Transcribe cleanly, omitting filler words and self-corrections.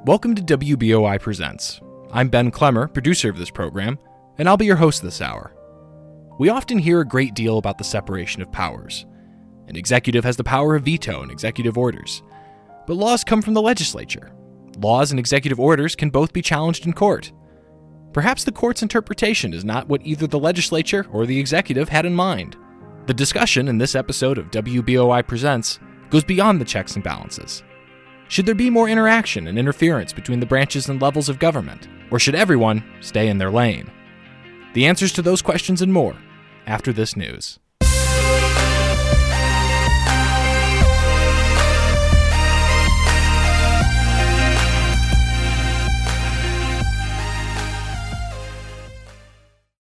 Welcome to WBOI Presents. I'm Ben Clemmer, producer of this program, and I'll be your host this hour. We often hear a great deal about the separation of powers. An executive has the power of veto and executive orders. But laws come from the legislature. Laws and executive orders can both be challenged in court. Perhaps the court's interpretation is not what either the legislature or the executive had in mind. The discussion in this episode of WBOI Presents goes beyond the checks and balances. Should there be more interaction and interference between the branches and levels of government, or should everyone stay in their lane? The answers to those questions and more after this news.